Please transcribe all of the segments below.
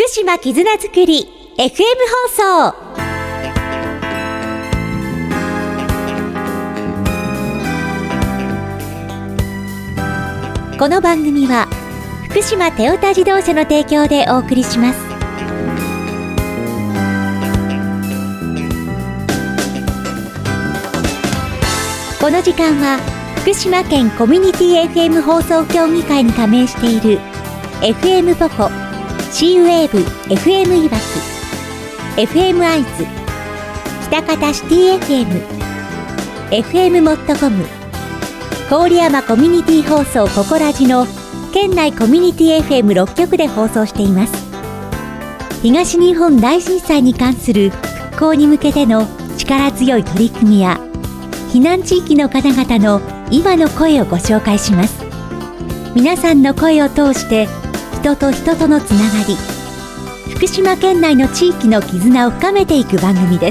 福島絆づくり FM 放送。この番組は福島テオタ自動車の提供でお送りします。この時間は福島県コミュニティ FM 放送協議会に加盟している FM ポコ、シーウェーブ FM いわき、 FM アイズ、北方シティ FM、 FM モットコム、郡山コミュニティ放送ココラジの県内コミュニティ FM6 局で放送しています。東日本大震災に関する復興に向けての力強い取り組みや避難地域の方々の今の声をご紹介します。皆さんの声を通して人と人とのつながり、福島県内の地域の絆を深めていく番組です。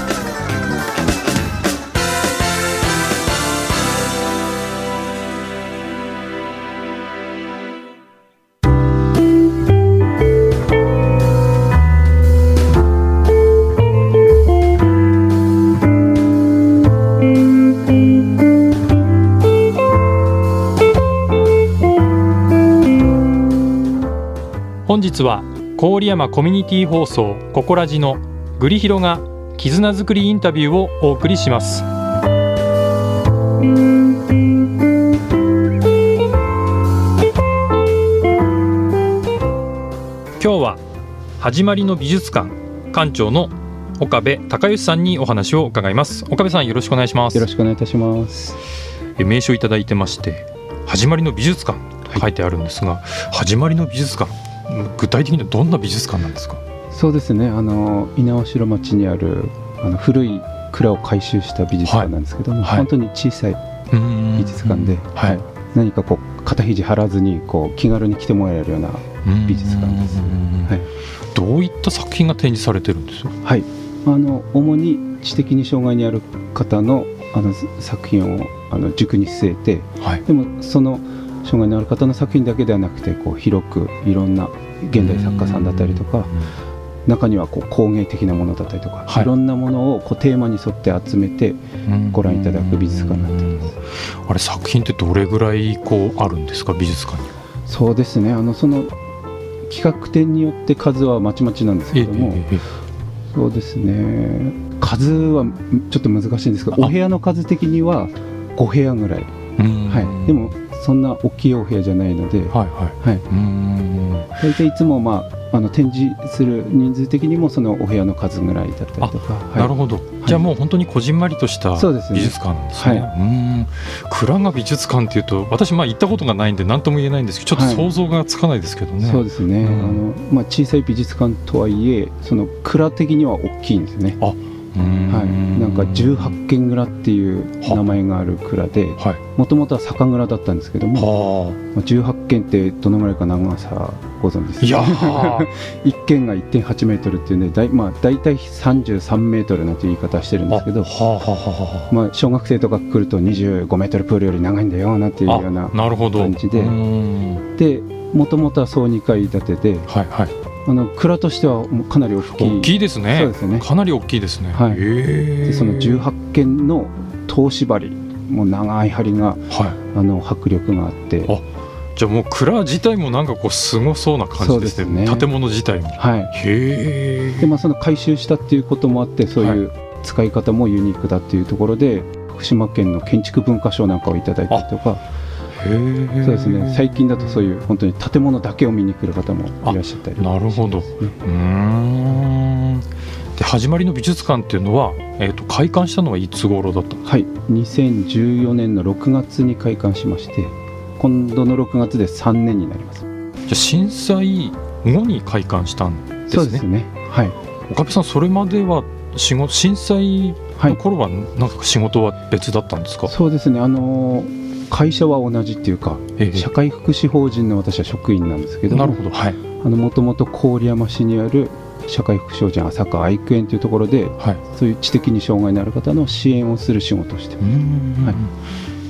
本日は郡山コミュニティ放送ココラジのグリヒロが絆づくりインタビューをお送りします。今日は始まりの美術館館長の岡部隆義さんにお話を伺います。岡部さん、よろしくお願いします。 よろしくお願いいたします。 名刺をいただいてまして、始まりの美術館と書いてあるんですが、始まりの美術館、具体的にはどんな美術館なんですか？ そうですね、猪苗代町にある古い蔵を改修した美術館なんですけども、本当に小さい美術館で、何かこう肩肘張らずにこう気軽に来てもらえるような美術館です。 どういった作品が展示されてるんですか？ 主に知的に障害にある方の作品を軸に据えて、でもその障害のある方の作品だけではなくて、こう広くいろんな現代作家さんだったりとか、中にはこう工芸的なものだったりとか、いろんなものをこうテーマに沿って集めてご覧いただく美術館になっています。 あれ、作品ってどれぐらいこうあるんですか、美術館には？ そうですね、その企画展によって数はまちまちなんですけども、そうですね、数はちょっと難しいんですけど、お部屋の数的には5部屋ぐらい、でもそんな大きいお部屋じゃないので、大体いつも、展示する人数的にもそのお部屋の数ぐらいだったりとか。 なるほど、じゃあもう本当にこじんまりとした美術館なんですね。蔵が美術館っていうと、私行ったことがないんで何とも言えないんですけど、ちょっと想像がつかないですけどね。 そうですね、小さい美術館とはいえ、その蔵的には大きいんですね。なんか18軒蔵っていう名前がある蔵で、もともとは酒蔵だったんですけども、18軒ってどのぐらいか長さご存知ですか？1軒が 1.8 メートルっていうね、だいたい33メートルなんていう言い方してるんですけど、小学生とか来ると25メートルプールより長いんだよなんていうような感じで、でもともとは総2階建てで、蔵としてはかなり大きい。 大きいですね。そうですね、かなり大きいですね。 でその18軒の通し針、もう長い針が、迫力があって、 じゃあもう蔵自体もなんかこうすごそうな感じですね。建物自体も。 で、その改修したっていうこともあって、そういう使い方もユニークだっていうところで、福島県の建築文化賞なんかをいただいたりとか。そうですね、最近だとそういう本当に建物だけを見に来る方もいらっしゃったり、 なるほど。で、始まりの美術館っていうのは、開館したのはいつ頃だったんですか ？2014年の6月に開館しまして、今度の6月で3年になります。 じゃあ震災後に開館したんですね。 そうですね。 岡部さん、それまでは震災の頃はなんか仕事は別だったんですか？ そうですね、会社は同じっていうか、社会福祉法人の私は職員なんですけども、もともと郡山市にある社会福祉法人浅川愛育園というところで、そういう知的に障害のある方の支援をする仕事をしています。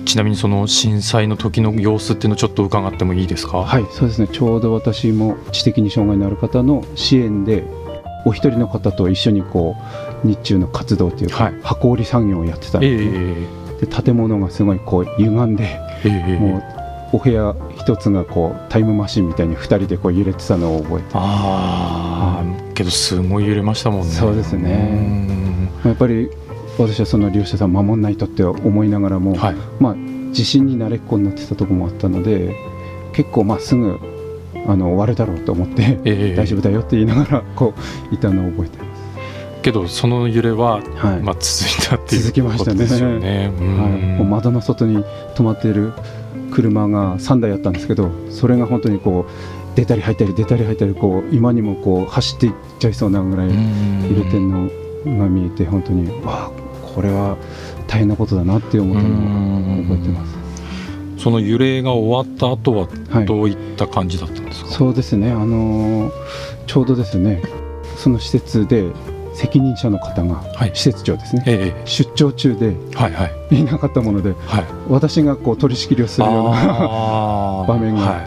ちなみにその震災の時の様子っていうのをちょっと伺ってもいいですか？ はい、そうですね。ちょうど私も知的に障害のある方の支援でお一人の方と一緒にこう日中の活動というか、箱織り作業をやってたんですね。で建物がすごいこう歪んで、もうお部屋一つがこうタイムマシンみたいに2人でこう揺れてたのを覚えて。 けどすごい揺れましたもんね。 そうですね。やっぱり私はその利用者さん守んないとって思いながらも、地震に慣れっこになってたところもあったので、結構すぐ終わるだろうと思って、大丈夫だよって言いながらこういたのを覚えてます。 けどその揺れは、続いたっていうことですよね。 窓の外に止まっている車が3台あったんですけど、それが本当にこう出たり入ったり出たり入ったり、こう今にもこう走っていっちゃいそうなぐらい揺れてるのが見えて、本当にこれは大変なことだなって思ったのを覚えてます。 その揺れが終わった後はどういった感じだったんですか？ そうですね、ちょうどですね、その施設で責任者の方が、施設長ですね、出張中でいなかったもので、私がこう取り仕切りをするような場面があって、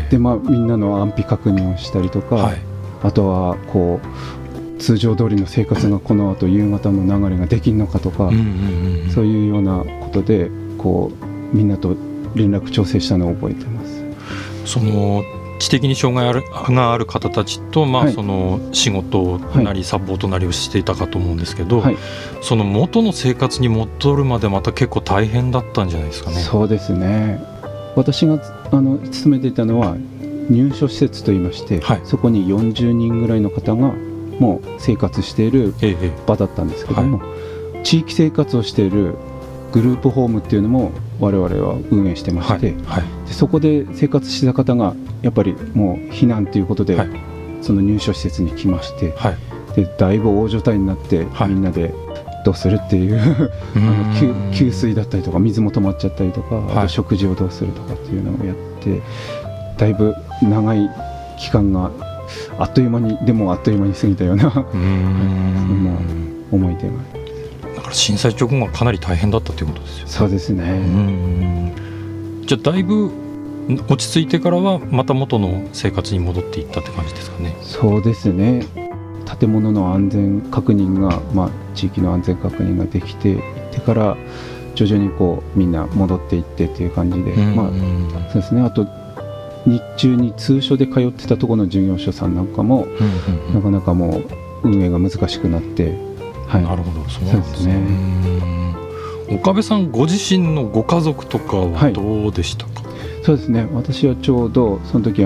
でみんなの安否確認をしたりとか、あとはこう通常通りの生活がこの後夕方の流れができるのかとか、そういうようなことでこうみんなと連絡調整したのを覚えてます。 その知的に障害がある方たちと、その仕事なりサポートなりをしていたかと思うんですけど、その元の生活に戻るまでまた結構大変だったんじゃないですかね。 そうですね。私が勤めていたのは入所施設といいまして、そこに40人ぐらいの方がもう生活している場だったんですけども、地域生活をしているグループホームっていうのも我々は運営してまして、でそこで生活してた方がやっぱりもう避難ということで、その入所施設に来まして、でだいぶ大所帯になって、みんなでどうするっていう給水だったりとか水も止まっちゃったりとか、あと食事をどうするとかっていうのをやって、だいぶ長い期間があっという間に過ぎたようなそんな思い出が。 だから震災直後はかなり大変だったということですよ。 そうですね。 じゃあだいぶ落ち着いてからはまた元の生活に戻っていったって感じですかね。 そうですね。建物の安全確認が、地域の安全確認ができていってから徐々にこうみんな戻っていってっていう感じで、そうですね。あと日中に通所で通ってたところの事業所さんなんかも、なかなかもう運営が難しくなって、 なるほど、そうなんですね。岡部さんご自身のご家族とかはどうでしたか？ そうですね。私はちょうどその時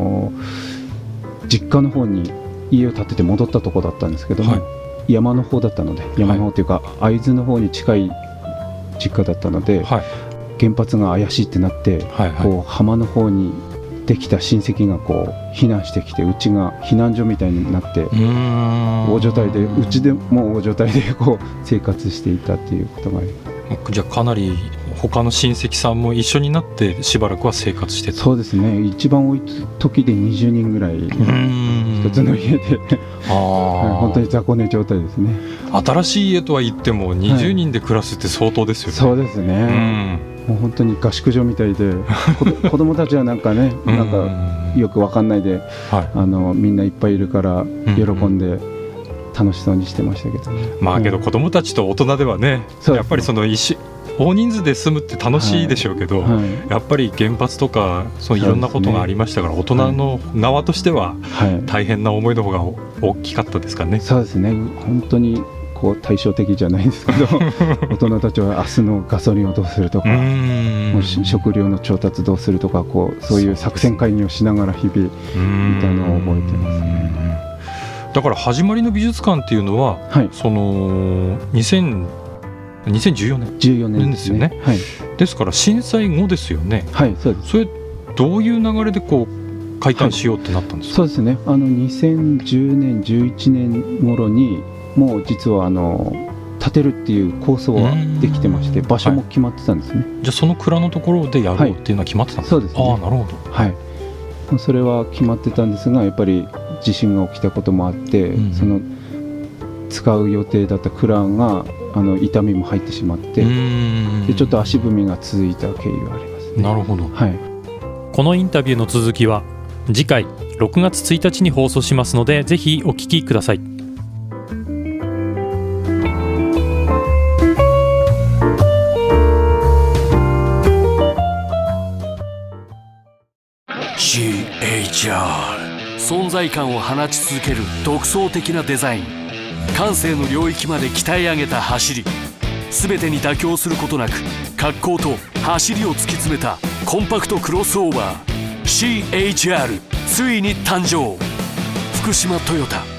実家の方に家を建てて戻ったところだったんですけども、山の方だったので、山の方というか会津の方に近い実家だったので、原発が怪しいってなって、こう浜の方にできた親戚がこう避難してきて、うちが避難所みたいになって、大所帯でうちでも大所帯でこう生活していたっていうことがあります。 じゃあかなり他の親戚さんも一緒になってしばらくは生活してた。 そうですね。一番多い時で20人ぐらい一つの家で本当に雑魚寝状態ですね。 新しい家とは言っても20人で暮らすって相当ですよね。 そうですね。もう本当に合宿所みたいで子供たちはなんかねなんかよく分かんないで、みんないっぱいいるから喜んで楽しそうにしてましたけどね。 けど子供たちと大人ではね、やっぱりその大人数で住むって楽しいでしょうけど、やっぱり原発とかそういろんなことがありましたから、大人の側としては大変な思いの方が大きかったですかね。 そうですね。本当にこう対照的じゃないですけど大人たちは明日のガソリンをどうするとか、食料の調達どうするとか、そういう作戦会議をしながら日々いたのを覚えてますね。 だから始まりの美術館っていうのは、その2014年ですよね。ですから震災後ですよね。 そうです。 それどういう流れでこう開館しようってなったんですか？ そうですね。2010年11年頃にもう実は建てるっていう構想はできてまして、場所も決まってたんですね。 じゃあその蔵のところでやろうっていうのは決まってたんですか？ そうですね。 なるほど。それは決まってたんですが、やっぱり地震が起きたこともあって、その使う予定だった蔵が痛みも入ってしまって、でちょっと足踏みが続いた経緯がありますね。 なるほど、 はい、 このインタビューの続きは次回6月1日に放送しますので、ぜひお聞きください。 存在感を放ち続ける独創的なデザイン、感性の領域まで鍛え上げた走り、全てに妥協することなく格好と走りを突き詰めたコンパクトクロスオーバー CHR ついに誕生。福島トヨタ。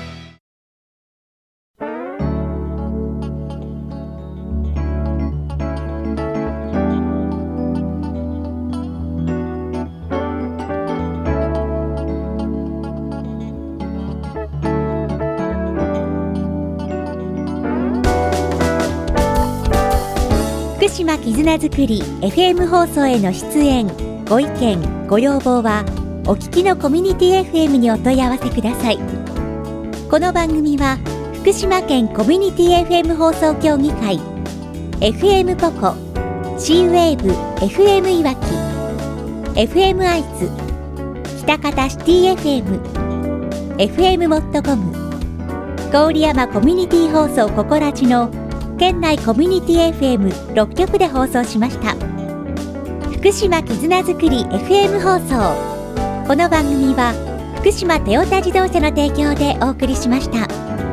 福島絆づくり FM 放送への出演、ご意見、ご要望はお聞きのコミュニティ FM にお問い合わせください。この番組は福島県コミュニティ FM 放送協議会、 FM ポコ、 C-Wave FM いわき、 FM アイズ、北方シティ FM、 FM モットコム、郡山コミュニティ放送ココラジの県内コミュニティ FM6 局で放送しました。福島絆づくり FM 放送。この番組は福島トヨタ自動車の提供でお送りしました。